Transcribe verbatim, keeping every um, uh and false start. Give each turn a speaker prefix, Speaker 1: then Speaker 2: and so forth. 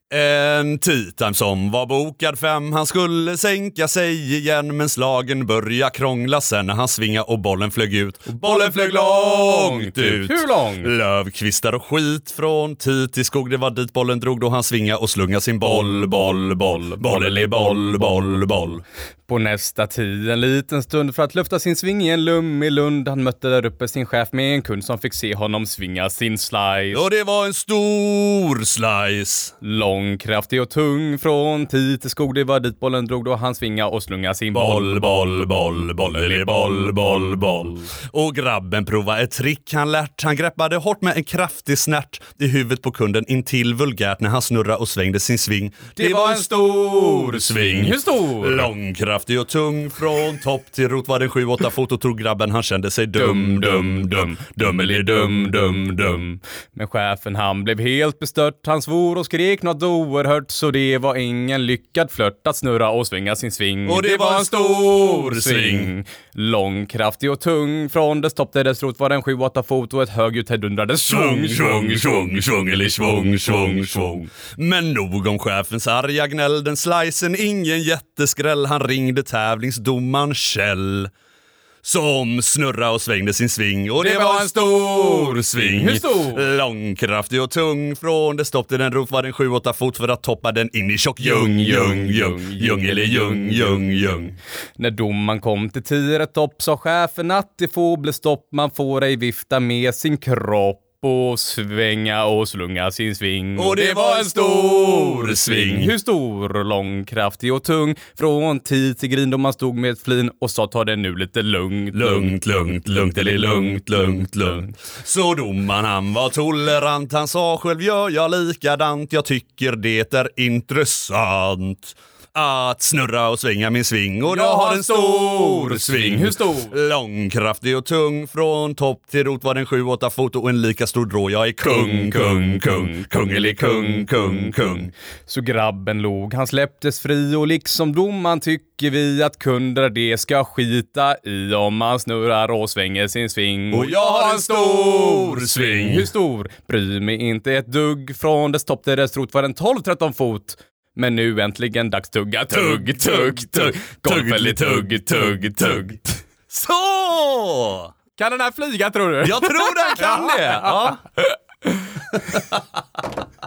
Speaker 1: En tea time som var bokad fem. Han skulle sänka sig igen, men slagen började krångla sen när han svingade och bollen flög ut. Och bollen flög långt ut.
Speaker 2: Hur långt?
Speaker 1: Lövkvistar och skit från tea till skog. Det var dit bollen drog då han svingade och slungade sin boll, boll, boll. Bolleli boll, boll, boll.
Speaker 2: På nästa tid en liten stund för att lufta sin sving i en lum i Lund. Han mötte där uppe sin chef med en kund som fick se honom svinga sin slice.
Speaker 1: Och det var en stor slice.
Speaker 2: Lång, kraftig och tung från tid till skog. Det var dit bollen drog då han svinga och slunga sin
Speaker 1: boll, boll, boll, boll, boll, boll, boll. Och grabben provade ett trick han lärt. Han greppade hårt med en kraftig snärt i huvudet på kunden intill vulgärt när han snurrade och svängde sin sving. Det, det var en stor sving.
Speaker 2: Hur stor?
Speaker 1: Lång, kraftig och tung från topp till rot var den sju åtta fot och tog grabben. Han kände sig dum, dum, dum, dum eller dum, dum, dum.
Speaker 2: Men chefen han blev helt bestört. Han svor och skrek något oerhört, så det var ingen lyckad flört att snurra och svänga sin sving.
Speaker 1: Och det var en stor sving.
Speaker 2: Lång, kraftig och tung från dess topp till dess rot var den sju åtta fot och ett högljutt hedundrade svung,
Speaker 1: svung, svung, svung eller svung, svung, svung. Men nog om chefens arga gnäll. Den slicen ingen jätteskräll. Han ringde tävlingsdomaren Kjell som snurra och svängde sin sving. Och det, det var en stor sving.
Speaker 2: Hur stor?
Speaker 1: Lång, kraftig och tung. Från det stopp till den rot var den sju åtta fot för att toppa den in i tjock ljung, ljung, ljung, ljung eller ljung, ljung, ljung.
Speaker 2: När domaren kom till tiret topp sa chefen att det får bli stopp. Man får ej vifta med sin kropp och svänga och slunga sin sving.
Speaker 1: Och det var en stor sving.
Speaker 2: Hur stor? Lång, kraftig och tung. Från tid till grin då man stod med ett flin och sa ta det nu lite lugnt.
Speaker 1: Lugnt, lugnt, lugnt eller lugnt, lugnt, lugnt. Så domaren han var tolerant. Han sa själv gör jag likadant. Jag tycker det är intressant att snurra och svänga min sving. Och jag har en stor sving.
Speaker 2: Hur stor?
Speaker 1: Lång, kraftig och tung. Från topp till rot var den sju åtta fot och en lika stor drå. Jag är kung, kung, kung, kung eller kung, kung, kung.
Speaker 2: Så grabben log, han släpptes fri och liksom domaren tycker vi att kunder det ska skita i om man snurrar och svänger sin sving.
Speaker 1: Och jag har en stor sving.
Speaker 2: Hur stor? Bry mig inte ett dugg. Från dess topp till dess rot var den tolv tretton fot. Men nu äntligen dags tugga, tugg, tugg, tugg, golfeli tugg, tugg, tugg.
Speaker 1: Så!
Speaker 2: Kan den här flyga tror du?
Speaker 1: Jag tror den kan det! Ja.